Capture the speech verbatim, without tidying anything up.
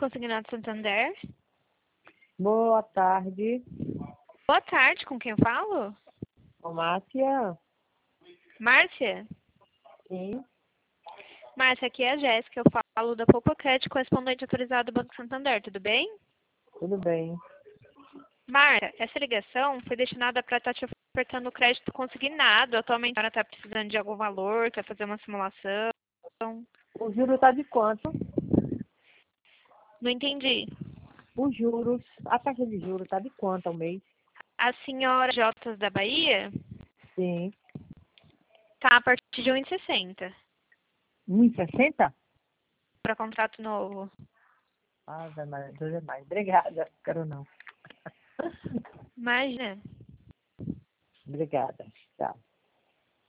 Consignado Santander. Boa tarde. Boa tarde, com quem eu falo? Ô, Márcia? Márcia? Sim. Márcia, aqui é a Jéssica, eu falo da Popocred, correspondente autorizado do Banco Santander, tudo bem? Tudo bem. Márcia, essa ligação foi destinada para estar te ofertando crédito consignado. Atualmente ela está precisando de algum valor, quer fazer uma simulação. O juro tá de quanto? Não entendi. Os juros, a taxa de juros tá de quanto ao mês? A senhora Jotas da Bahia Sim. está a partir de um e sessenta um e sessenta? para contrato novo. Ah, vai mais, dois é mais. Obrigada. Quero não. Imagina. Obrigada. Tchau.